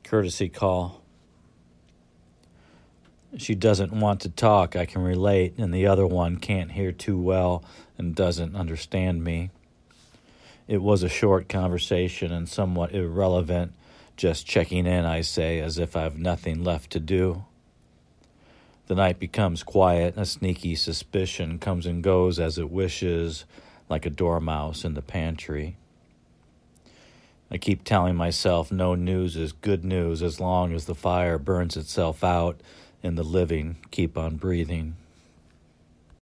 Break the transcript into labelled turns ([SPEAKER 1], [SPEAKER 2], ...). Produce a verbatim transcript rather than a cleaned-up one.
[SPEAKER 1] Courtesy call. She doesn't want to talk, I can relate, and the other one can't hear too well and doesn't understand me. It was a short conversation and somewhat irrelevant, just checking in, I say, as if I've nothing left to do. The night becomes quiet, a sneaky suspicion comes and goes as it wishes, like a dormouse in the pantry. I keep telling myself no news is good news as long as the fire burns itself out and the living keep on breathing.